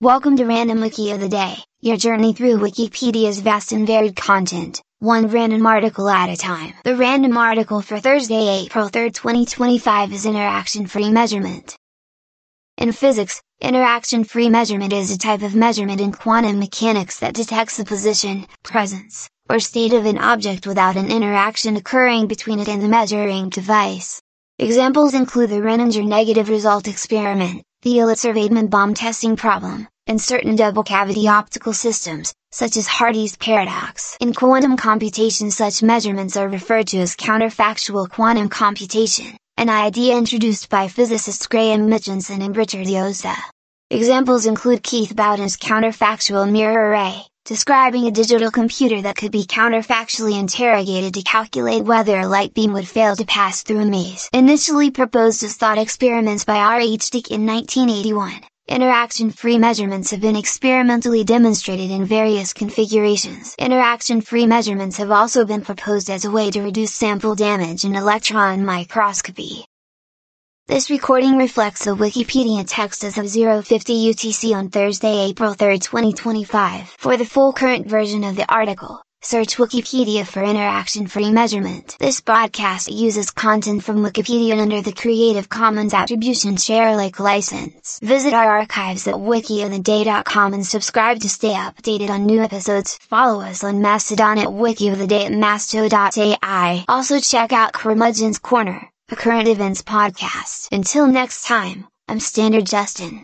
Welcome to Random Wiki of the Day, your journey through Wikipedia's vast and varied content, one random article at a time. The random article for Thursday, April 3, 2025 is interaction-free measurement. In physics, interaction-free measurement is a type of measurement in quantum mechanics that detects the position, presence, or state of an object without an interaction occurring between it and the measuring device. Examples include the Renninger negative result experiment, the Elitzur-Vaidman bomb testing problem, and certain double-cavity optical systems, such as Hardy's paradox. In quantum computation, such measurements are referred to as counterfactual quantum computation, an idea introduced by physicists Graham Mitchinson and Richard Jozsa. Examples include Keith Bowden's counterfactual mirror array, describing a digital computer that could be counterfactually interrogated to calculate whether a light beam would fail to pass through a maze. Initially proposed as thought experiments by R. H. Dick in 1981, interaction-free measurements have been experimentally demonstrated in various configurations. Interaction-free measurements have also been proposed as a way to reduce sample damage in electron microscopy. This recording reflects the Wikipedia text as of 0:50 UTC on Thursday, April 3, 2025. For the full current version of the article, search Wikipedia for interaction-free measurement. This broadcast uses content from Wikipedia under the Creative Commons Attribution Share Alike license. Visit our archives at wikioftheday.com and subscribe to stay updated on new episodes. Follow us on Mastodon at wikioftheday at masto.ai. Also check out Curmudgeon's Corner, a current events podcast. Until next time, I'm Standard Justin.